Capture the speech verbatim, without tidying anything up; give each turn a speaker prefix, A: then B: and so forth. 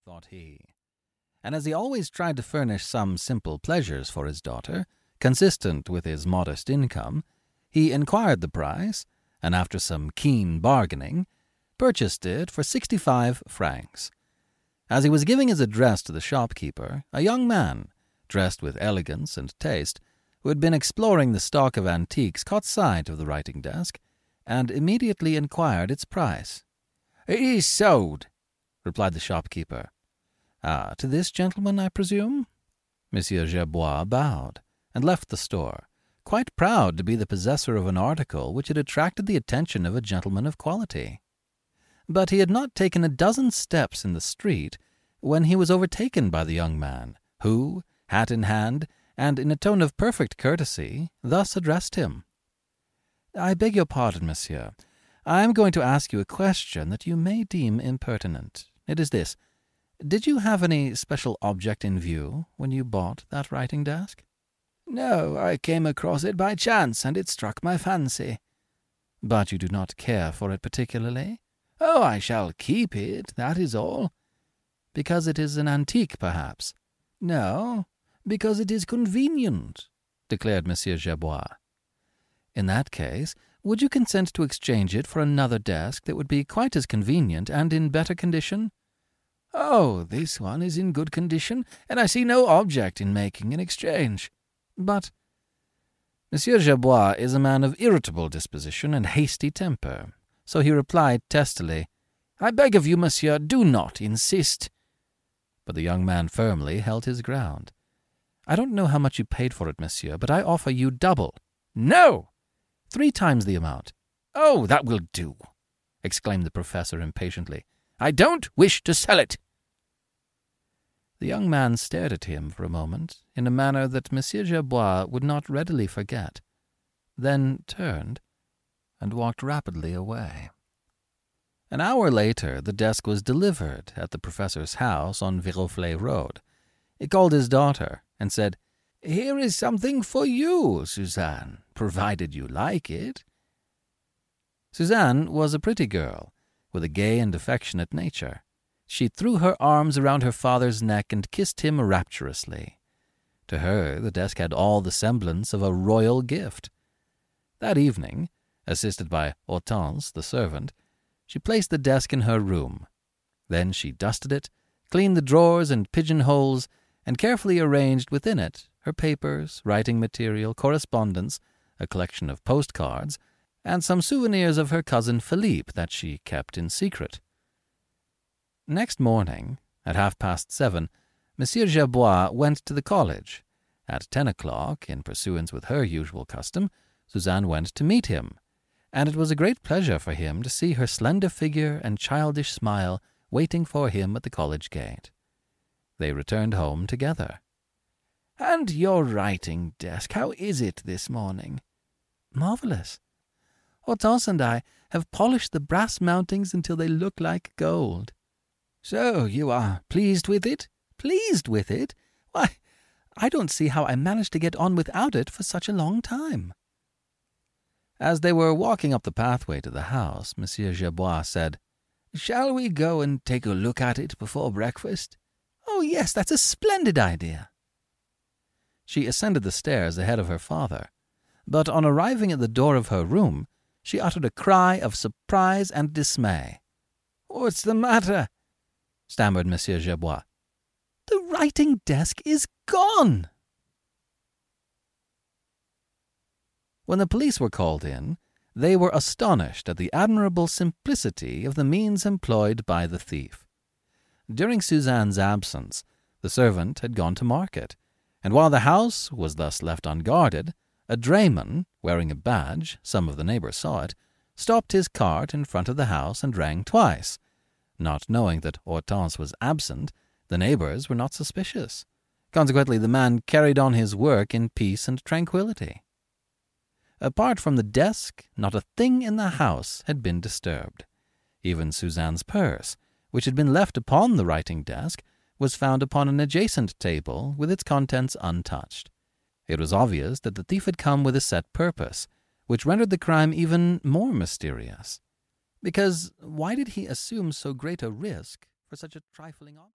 A: thought he. And as he always tried to furnish some simple pleasures for his daughter, consistent with his modest income, he inquired the price, and after some keen bargaining, purchased it for sixty-five francs. As he was giving his address to the shopkeeper, a young man, dressed with elegance and taste, who had been exploring the stock of antiques, caught sight of the writing-desk, and immediately inquired its price. "It is sold," replied the shopkeeper. "Ah, to this gentleman, I presume?" Monsieur Gerbois bowed, and left the store, quite proud to be the possessor of an article which had attracted the attention of a gentleman of quality. But he had not taken a dozen steps in the street when he was overtaken by the young man, who, hat in hand, and in a tone of perfect courtesy, thus addressed him. "I beg your pardon, monsieur. I am going to ask you a question that you may deem impertinent. It is this. Did you have any special object in view when you bought that writing-desk?" "No, I came across it by chance, and it struck my fancy." "But you do not care for it particularly?" "Oh, I shall keep it, that is all." "Because it is an antique, perhaps?" "No, because it is convenient," declared Monsieur Gerbois. "In that case, would you consent to exchange it for another desk that would be quite as convenient and in better condition?" "Oh, this one is in good condition, and I see no object in making an exchange." "But—" Monsieur Gerbois is a man of irritable disposition and hasty temper, so he replied testily, "I beg of you, monsieur, do not insist." But the young man firmly held his ground. "I don't know how much you paid for it, monsieur, but I offer you double." "No!" "Three times the amount." "Oh, that will do," exclaimed the professor impatiently. "I don't wish to sell it." The young man stared at him for a moment in a manner that Monsieur Gerbois would not readily forget, then turned and walked rapidly away. An hour later, the desk was delivered at the professor's house on Viroflay Road. He called his daughter and said, "Here is something for you, Suzanne, provided you like it." Suzanne was a pretty girl, with a gay and affectionate nature. She threw her arms around her father's neck and kissed him rapturously. To her, the desk had all the semblance of a royal gift. That evening, assisted by Hortense, the servant, she placed the desk in her room. Then she dusted it, cleaned the drawers and pigeonholes, and carefully arranged within it her papers, writing material, correspondence, a collection of postcards, and some souvenirs of her cousin Philippe that she kept in secret. Next morning, at half-past seven, Monsieur Gerbois went to the college. At ten o'clock, in pursuance with her usual custom, Suzanne went to meet him, and it was a great pleasure for him to see her slender figure and childish smile waiting for him at the college gate. They returned home together. "And your writing desk, how is it this morning?" "Marvelous. Hortense and I have polished the brass mountings until they look like gold." "So you are pleased with it?" "Pleased with it? Why, I don't see how I managed to get on without it for such a long time." As they were walking up the pathway to the house, Monsieur Gerbois said, "Shall we go and take a look at it before breakfast?" "Oh, yes, that's a splendid idea." She ascended the stairs ahead of her father, but on arriving at the door of her room, she uttered a cry of surprise and dismay. "What's the matter?" stammered Monsieur Gerbois. "The writing-desk is gone!" When the police were called in, they were astonished at the admirable simplicity of the means employed by the thief. During Suzanne's absence, the servant had gone to market, and while the house was thus left unguarded, a drayman, wearing a badge, some of the neighbors saw it, stopped his cart in front of the house and rang twice. Not knowing that Hortense was absent, the neighbors were not suspicious. Consequently, the man carried on his work in peace and tranquillity. Apart from the desk, not a thing in the house had been disturbed. Even Suzanne's purse, which had been left upon the writing-desk, was found upon an adjacent table with its contents untouched. It was obvious that the thief had come with a set purpose, which rendered the crime even more mysterious. Because why did he assume so great a risk for such a trifling object?